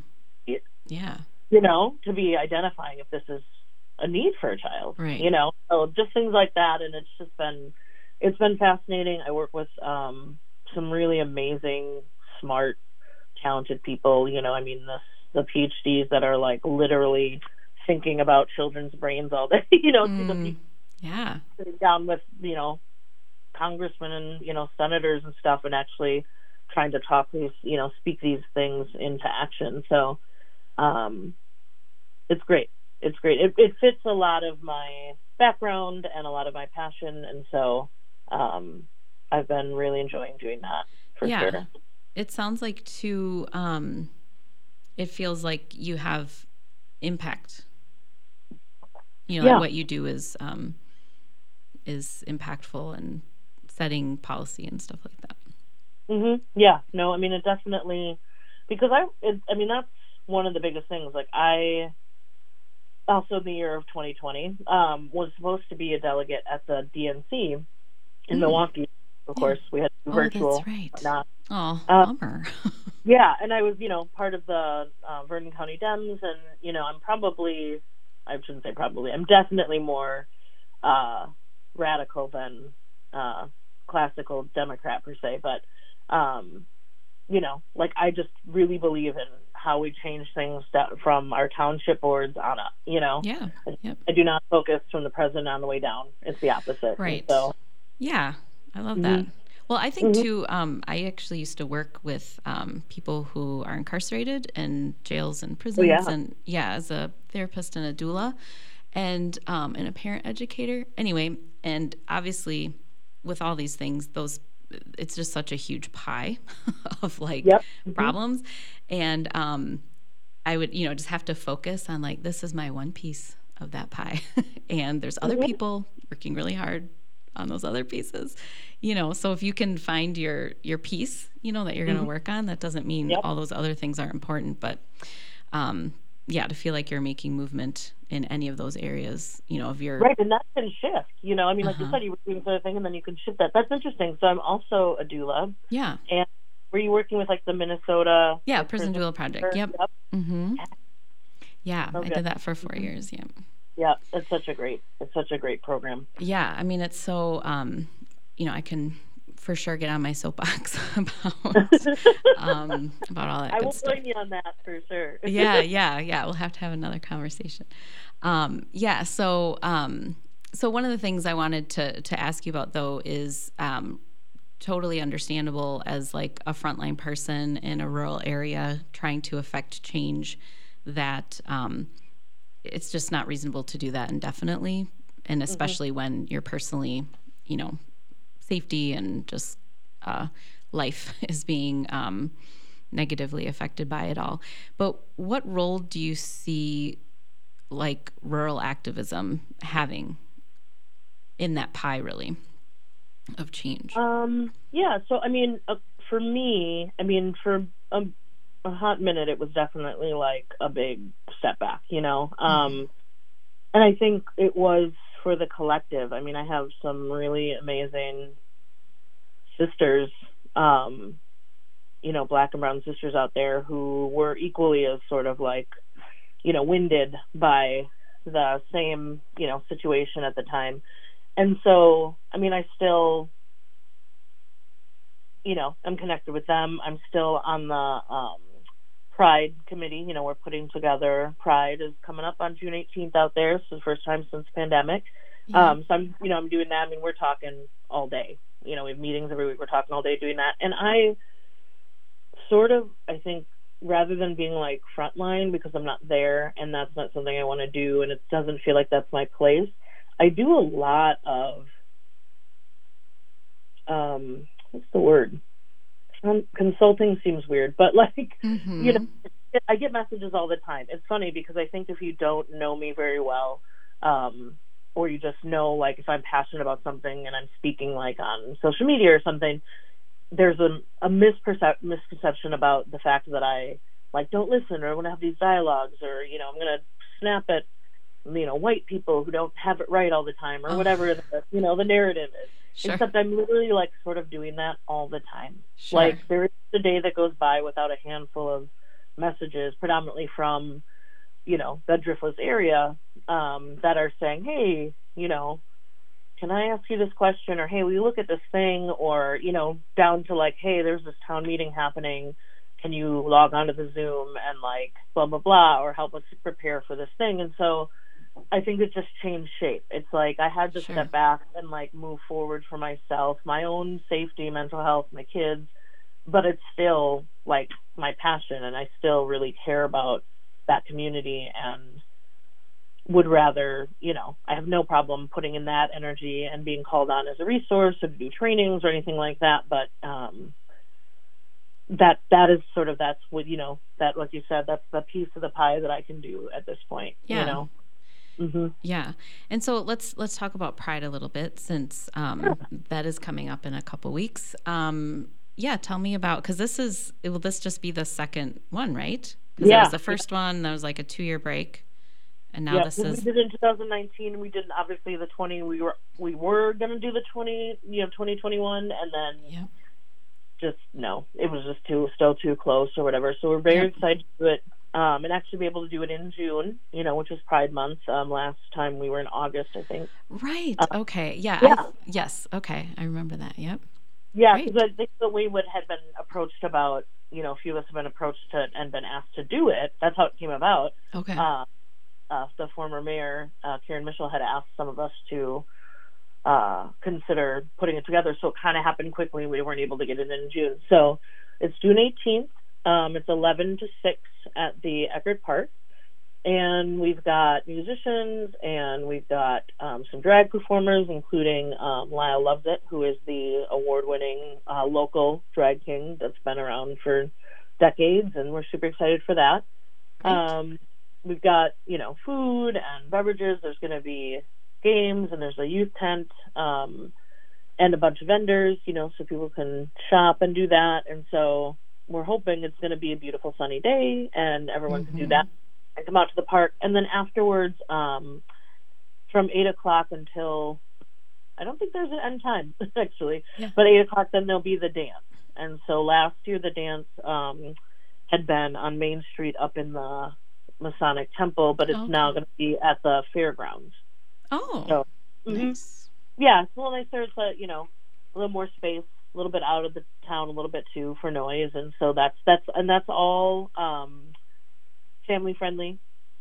[SPEAKER 2] to be identifying if this is a need for a child,
[SPEAKER 1] right.
[SPEAKER 2] So just things like that, and it's been fascinating. I work with some really amazing, smart, talented people, the PhDs that are like literally thinking about children's brains all day, sitting down with, congressmen and, senators and stuff, and actually trying to talk these, speak these things into action. So it's great. It's great. It fits a lot of my background and a lot of my passion, and so I've been really enjoying doing that for sure.
[SPEAKER 1] It sounds like too. It feels like you have impact. Like what you do is impactful and setting policy and stuff like that.
[SPEAKER 2] Mm-hmm. Yeah. No, I mean, it definitely, because that's one of the biggest things. Like I, also in the year of 2020, was supposed to be a delegate at the DNC in Milwaukee. Of course, we had virtual.
[SPEAKER 1] That's right.
[SPEAKER 2] Not.
[SPEAKER 1] Oh, bummer.
[SPEAKER 2] Yeah, and I was, part of the Vernon County Dems, and, I'm definitely more radical than classical Democrat per se, but, I just really believe in how we change things from our township boards on up,
[SPEAKER 1] Yeah. Yep.
[SPEAKER 2] I do not focus from the president on the way down. It's the opposite.
[SPEAKER 1] Right.
[SPEAKER 2] So,
[SPEAKER 1] yeah, I love that. Well, I think too, I actually used to work with people who are incarcerated in jails and prisons, and as a therapist and a doula, and a parent educator. Anyway, and obviously, with all these things, it's just such a huge pie of problems, and I would just have to focus on this is my one piece of that pie, and there's other people working really hard on those other pieces, so if you can find your piece, that you're going to work on, that doesn't mean all those other things aren't important, but to feel like you're making movement in any of those areas, of your...
[SPEAKER 2] Right, and that can shift, like you said, you were doing this other thing, and then you can shift that. That's interesting. So I'm also a doula.
[SPEAKER 1] Yeah.
[SPEAKER 2] And were you working with the Minnesota...
[SPEAKER 1] Yeah, Prison Doula Project. Yep. Mm-hmm. Yeah,
[SPEAKER 2] Okay.
[SPEAKER 1] I did that for 4 years, yeah.
[SPEAKER 2] Yeah, it's such a great program.
[SPEAKER 1] Yeah, I mean, it's so, I can for sure get on my soapbox about all that
[SPEAKER 2] I
[SPEAKER 1] good
[SPEAKER 2] will
[SPEAKER 1] stuff.
[SPEAKER 2] join you on that for sure.
[SPEAKER 1] Yeah. We'll have to have another conversation. So one of the things I wanted to ask you about, though, is totally understandable as a frontline person in a rural area trying to affect change, that it's just not reasonable to do that indefinitely, and especially when you're personally, safety and just life is being negatively affected by it all. But what role do you see rural activism having in that pie, really, of change?
[SPEAKER 2] Yeah. So, I mean, for me, for a hot minute, it was definitely a big setback, and I think it was for the collective. I mean, I have some really amazing sisters, Black and brown sisters out there who were equally as sort of winded by the same, situation at the time. And so, I mean, I still, I'm connected with them. I'm still on the Pride committee. We're putting together, Pride is coming up on June 18th out there. So the first time since the pandemic. So I'm doing that. I mean, we're talking all day. We have meetings every week. We're talking all day doing that. And I think rather than being like frontline, because I'm not there and that's not something I want to do and it doesn't feel like that's my place, I do a lot of, what's the word? Consulting seems weird, but like, I get messages all the time. It's funny because I think if you don't know me very well, or you just know, like, if I'm passionate about something and I'm speaking like on social media or something, there's a misconception about the fact that I like don't listen, or I want to have these dialogues, or I'm going to snap at white people who don't have it right all the time, or whatever the narrative is.
[SPEAKER 1] Sure.
[SPEAKER 2] Except I'm literally like sort of doing that all the time.
[SPEAKER 1] Sure.
[SPEAKER 2] Like there is a day that goes by without a handful of messages, predominantly from the Driftless area, that are saying, hey, can I ask you this question? Or, hey, will you look at this thing? Or, down to like, hey, there's this town meeting happening. Can you log onto the Zoom and like blah, blah, blah, or help us prepare for this thing? And so I think it just changed shape. It's like I had to step back and like move forward for myself, my own safety, mental health, my kids, but it's still like my passion, and I still really care about that community and would rather, I have no problem putting in that energy and being called on as a resource or to do trainings or anything like that. But that is sort of, that's what, that, like you said, that's the piece of the pie that I can do at this point,
[SPEAKER 1] Yeah. And so let's talk about Pride a little bit, since that is coming up in a couple weeks. Tell me about, because will this just be the second one, right? Because that was the first one. That was like a 2-year break. And now this is.
[SPEAKER 2] We did in 2019. We did obviously the 20. We were going to do the 2021, and then just no, it was just still too close or whatever. So we're very excited to do it, and actually be able to do it in June. Which is Pride Month. Last time we were in August, I think.
[SPEAKER 1] Right. Okay. Yeah. Yes. Okay. I remember that. Yep.
[SPEAKER 2] Yeah, because I think that we had been approached about, a few of us have been approached and been asked to do it. That's how it came about.
[SPEAKER 1] Okay.
[SPEAKER 2] The former mayor, Karen Mitchell, had asked some of us to consider putting it together. So it kind of happened quickly. We weren't able to get it in June. So it's June 18th. It's 11 to 6 at the Eckerd Park. And we've got musicians, and we've got some drag performers, including Lyle Loves It, who is the award-winning local drag king that's been around for decades, and we're super excited for that. We've got, food and beverages. There's going to be games, and there's a youth tent, and a bunch of vendors, so people can shop and do that. And so we're hoping it's going to be a beautiful sunny day, and everyone can do that and come out to the park. And then afterwards, from 8 o'clock until, I don't think there's an end time, actually, but 8 o'clock, then there'll be the dance. And so last year the dance had been on Main Street up in the Masonic Temple, but it's now going to be at the fairgrounds. Oh, so, nice. Yeah, it's a little nicer. It's a little more space, a little bit out of the town, a little bit too for noise, and so that's all family friendly.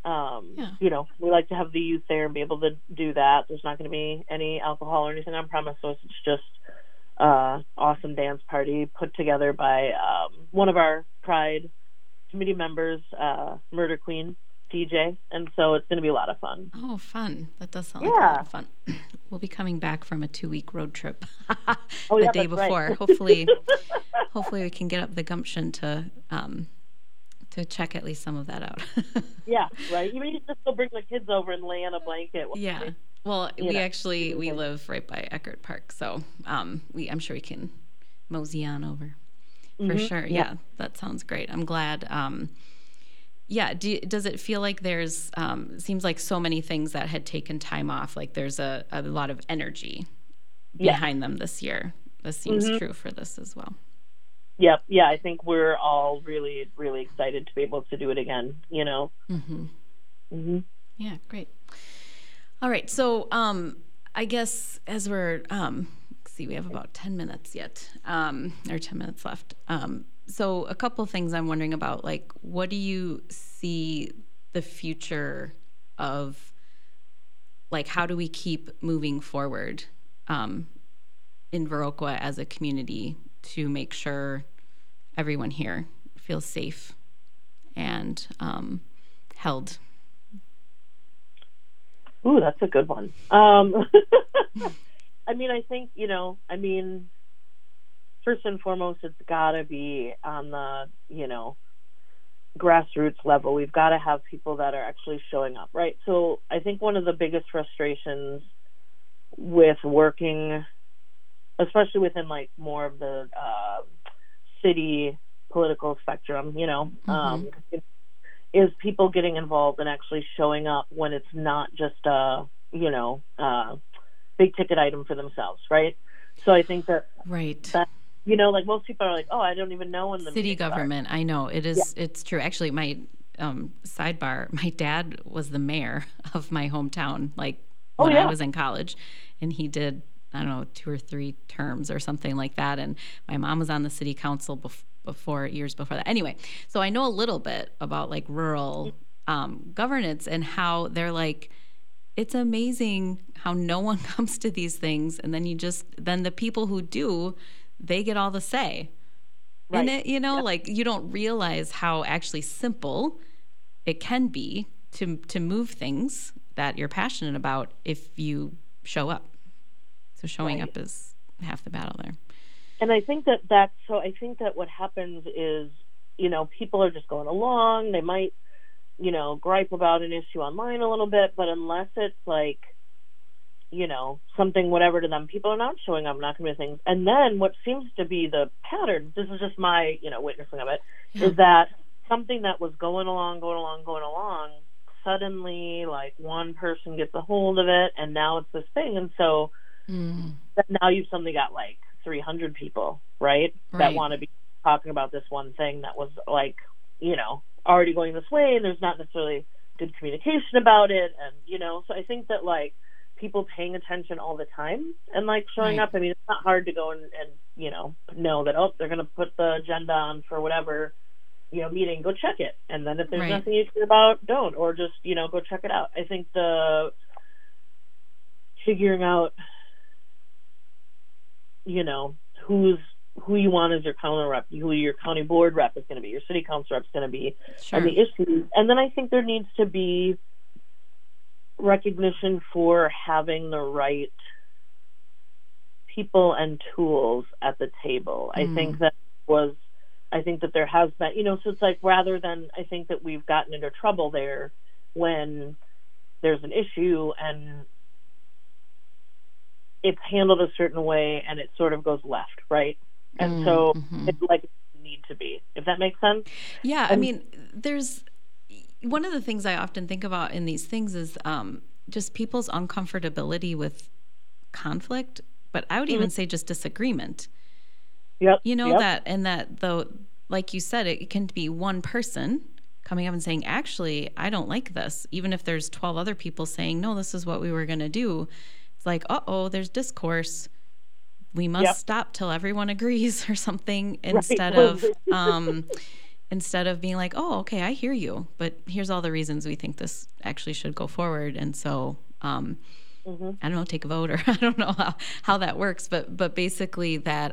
[SPEAKER 2] We like to have the youth there and be able to do that. There's not going to be any alcohol or anything on premise, so it's just awesome dance party put together by one of our Pride committee members, Murder Queen DJ, and so it's going to be a lot of fun.
[SPEAKER 1] Oh, fun. That does sound like a lot of fun. We'll be coming back from a 2-week road trip the day before. Right. Hopefully we can get up the gumption to check at least some of that out.
[SPEAKER 2] Yeah, right. Even if you just go bring the kids over and lay on a blanket.
[SPEAKER 1] Yeah. Well, we live right by Eckerd Park, so I'm sure we can mosey on over for sure. Yeah, that sounds great. I'm glad. Does it feel like there's seems like so many things that had taken time off, like there's a lot of energy behind them this year? This seems true for this as well.
[SPEAKER 2] Yep. Yeah, I think we're all really, really excited to be able to do it again,
[SPEAKER 1] Yeah, great. All right. So I guess as we're, we have about 10 minutes yet, or 10 minutes left. So a couple of things I'm wondering about, like, what do you see the future of like, how do we keep moving forward in Viroqua as a community to make sure everyone here feels safe and held?
[SPEAKER 2] Ooh, that's a good one. I mean, I think, first and foremost, it's got to be on the, grassroots level. We've got to have people that are actually showing up, right? So I think one of the biggest frustrations with working, especially within like more of the city political spectrum, is people getting involved and actually showing up when it's not just a big ticket item for themselves, right? So I think that like most people are like, oh, I don't even know when the
[SPEAKER 1] city government. I know it is. Yeah. It's true. Actually, my sidebar. My dad was the mayor of my hometown, like when I was in college, and he did, I don't know, 2 or 3 terms or something like that. And my mom was on the city council years before that. Anyway, so I know a little bit about like rural governance and how they're like, it's amazing how no one comes to these things, and then the people who do, they get all the say in it, like you don't realize how actually simple it can be to move things that you're passionate about if you show up. So showing up is half the battle there.
[SPEAKER 2] And I think that what happens is, people are just going along. They might, gripe about an issue online a little bit, but unless it's like, something whatever to them, people are not showing up, not going to do things. And then what seems to be the pattern, this is just my, witnessing of it, is that something that was going along, suddenly like one person gets a hold of it, and now it's this thing. And so now you've suddenly got like 300 people, right, that want to be talking about this one thing that was like, already going this way, and there's not necessarily good communication about it. And, so I think that like people paying attention all the time and like showing up. I mean, it's not hard to go and know that, they're going to put the agenda on for whatever, meeting, go check it. And then if there's nothing you care about, don't, or just, go check it out. I think the figuring out, who you want as your county rep, who your county board rep is going to be, your city council rep is going to be, and the issues. And then I think there needs to be recognition for having the right people and tools at the table. I think that there has been, so it's like, rather than, I think that we've gotten into trouble there when there's an issue and it's handled a certain way and it sort of goes left, right? And so it's like it need to be, if that makes sense.
[SPEAKER 1] Yeah, I mean, there's one of the things I often think about in these things is just people's uncomfortability with conflict, but I would even say just disagreement.
[SPEAKER 2] Yep.
[SPEAKER 1] That though, like you said, it can be one person coming up and saying, actually, I don't like this. Even if there's 12 other people saying, no, this is what we were going to do. It's like, there's discourse. We must stop till everyone agrees or something, instead of being like, oh, okay, I hear you, but here's all the reasons we think this actually should go forward. And so, I don't know, take a vote, or I don't know how that works, but basically that,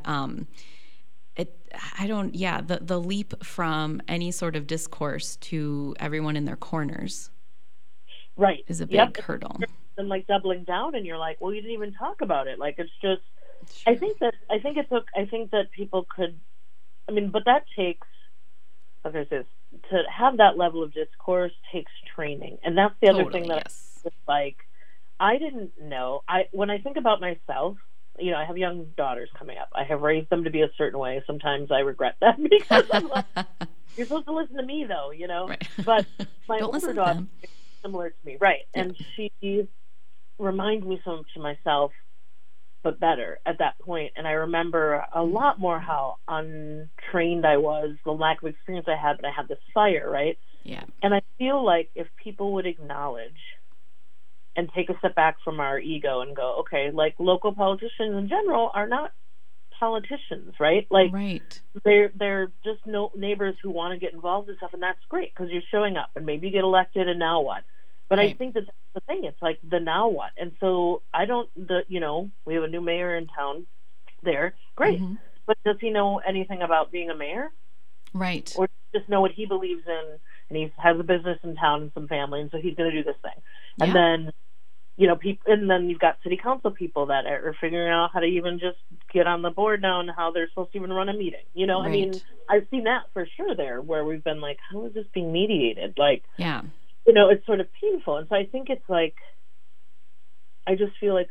[SPEAKER 1] the leap from any sort of discourse to everyone in their corners is a big hurdle.
[SPEAKER 2] And like doubling down, and you're like, well, you didn't even talk about it. Like, it's just, I think that people could, but that takes, to have that level of discourse takes training. And that's the other thing that I didn't know. When I think about myself, I have young daughters coming up. I have raised them to be a certain way. Sometimes I regret that, because I'm like, you're supposed to listen to me though, Right. But my older daughter is similar to me, right? Yeah. And she reminds me so much of myself, but better at that point. And I remember a lot more how untrained I was, the lack of experience I had, but I had this fire, right?
[SPEAKER 1] Yeah.
[SPEAKER 2] And I feel like if people would acknowledge and take a step back from our ego and go, okay, like local politicians in general are not politicians, right? Like, they're just neighbors who want to get involved in stuff, and that's great because you're showing up, and maybe you get elected, and now what? But I
[SPEAKER 1] Right.
[SPEAKER 2] think that that's the thing. It's like the now what? And so we have a new mayor in town there. Great.
[SPEAKER 1] Mm-hmm.
[SPEAKER 2] But does he know anything about being a mayor?
[SPEAKER 1] Right.
[SPEAKER 2] Or just know what he believes in, and he has a business in town and some family, and so he's going to do this thing.
[SPEAKER 1] Yeah.
[SPEAKER 2] And then, and then you've got city council people that are figuring out how to even just get on the board now and how they're supposed to even run a meeting. I mean,
[SPEAKER 1] Right.
[SPEAKER 2] I've seen that for sure there, where we've been like, how is this being mediated? Like,
[SPEAKER 1] Yeah.
[SPEAKER 2] it's sort of painful. And so I think it's like, I just feel like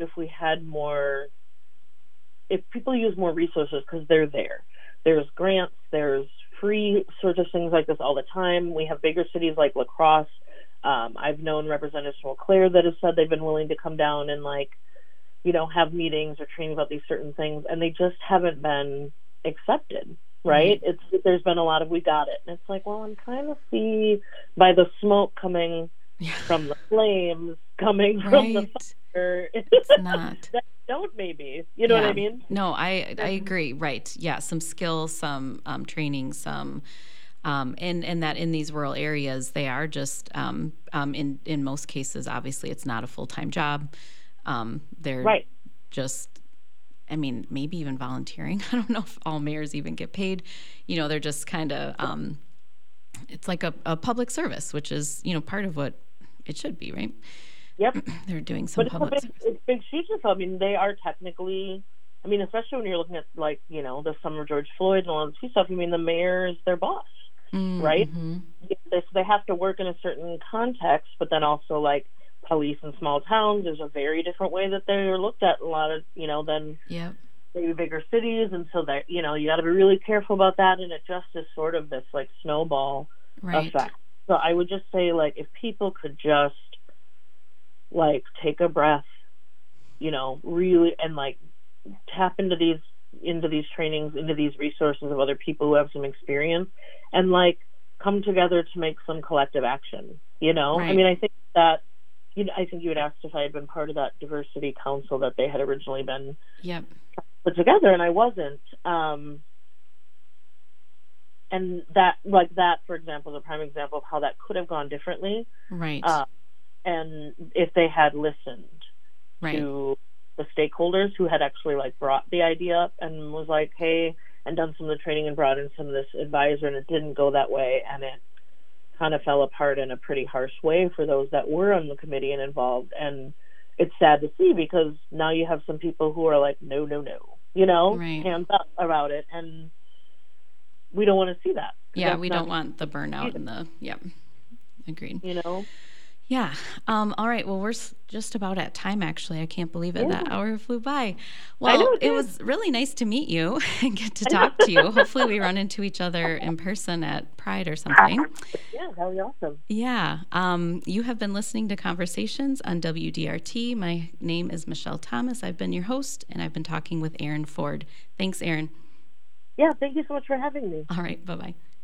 [SPEAKER 2] if people use more resources, because they're there's grants, there's free sort of things like this all the time. We have bigger cities like La Crosse. I've known representatives from Eau Claire that have said they've been willing to come down and have meetings or training about these certain things, and they just haven't been accepted. Right? There's been a lot of, we got it. And it's like, well, I'm trying to see by the smoke coming from the flames, coming from the fire.
[SPEAKER 1] It's not.
[SPEAKER 2] That don't maybe. You know what I mean?
[SPEAKER 1] No, I agree. Right. Yeah. Some skills, some training, some, and that in these rural areas, they are just, in most cases, obviously it's not a full-time job. They're just, I mean, maybe even volunteering. I don't know if all mayors even get paid. They're just kind of, it's like a public service, which is, part of what it should be, right?
[SPEAKER 2] Yep.
[SPEAKER 1] They're doing some public service.
[SPEAKER 2] It's big shoes to fill. I mean, they are technically, especially when you're looking at the summer of George Floyd and all this stuff, the mayor is their boss, right? So they have to work in a certain context, but then also police in small towns, there's a very different way that they're looked at a lot of, than maybe bigger cities. And so that, you got to be really careful about that. And it just is sort of this snowball effect. So I would just say if people could just take a breath, really, and tap into these trainings, into these resources of other people who have some experience, and come together to make some collective action,
[SPEAKER 1] Right.
[SPEAKER 2] I mean, I think that, I think you had asked if I had been part of that diversity council that they had originally been put together, and I wasn't. And that, for example, is a prime example of how that could have gone differently.
[SPEAKER 1] Right.
[SPEAKER 2] And if they had listened to the stakeholders who had actually brought the idea up and was hey, and done some of the training and brought in some of this advisor, and it didn't go that way, and it kind of fell apart in a pretty harsh way for those that were on the committee and involved. And it's sad to see, because now you have some people who are no, hands up about it, and we don't want to see that.
[SPEAKER 1] Yeah, we don't want the burnout and the, agreed. Yeah. All right. Well, we're just about at time, actually. I can't believe it. That hour flew by. Well, it was really nice to meet you and get to talk to you. Hopefully we run into each other in person at Pride or something.
[SPEAKER 2] Yeah, that would be awesome.
[SPEAKER 1] Yeah. You have been listening to Conversations on WDRT. My name is Michelle Thomas. I've been your host, and I've been talking with Erin Ford. Thanks, Erin.
[SPEAKER 2] Yeah, thank you so much for having me.
[SPEAKER 1] All right. Bye-bye.